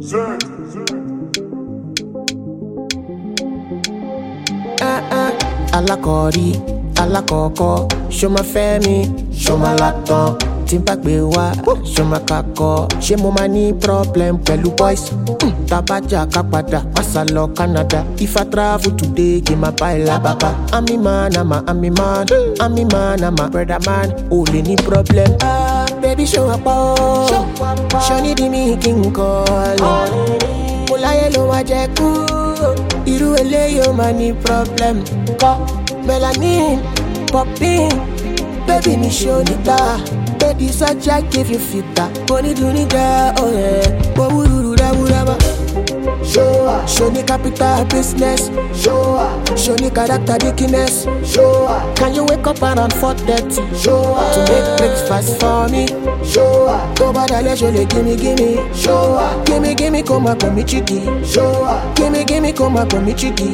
Alakori, alakoko, show my femi, show my lato. Timpa gbewa, show my kako. Ṣé mo ma ní problem pẹ̀lú boys? Tabaja kapada, masalo Canada. If I travel today, give my buy la baba. I'm a man, I'm a man, I'm a brother man. Only ní problem. Baby show up, show need me king call. Mulaye lo wa jẹ kú. Irú eléyìí ma ní problem. Melanin, popping, baby me show nita. Baby such I give you fita. Boni dunida, oh yeah. Wawuru da wuraba. Show ni capital business. Show ni character dickiness. Can you wake up around 4:30? To make breakfast for me. Go badale jole gimme. Gimme come up with me chiki. Gimme come up with me chiki.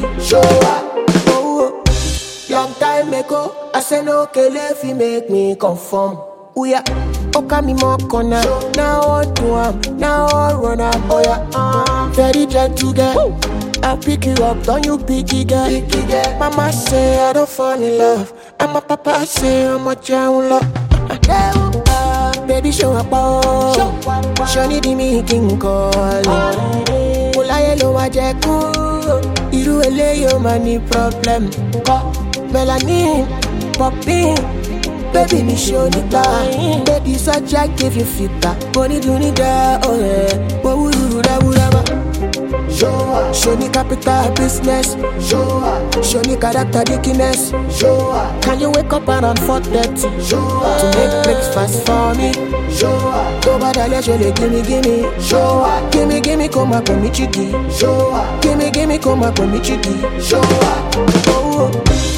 Long time ago, I said no kele if you make me conform. Oh yeah, okay me more corner. Now I do now I run up. Oh yeah, very gentle girl. I pick you up, don't you picky girl. Mama say I don't fall in love, and my papa say I'm a child love. Baby show up, show need me king call. Mulaye lo wa jẹ kú. Irú eléyìí ma ní problem. Melanin, popping, baby me show nita. Baby such I give you fita. Boni dunida, oh yeah. Wawuru da wuraba. Show ni capital business. Show ni character dickiness. Can you wake up around 4:30? To make breakfast for me. Go badale jole gimme. Gimme come up with me chiki. Gimme come up with me chiki.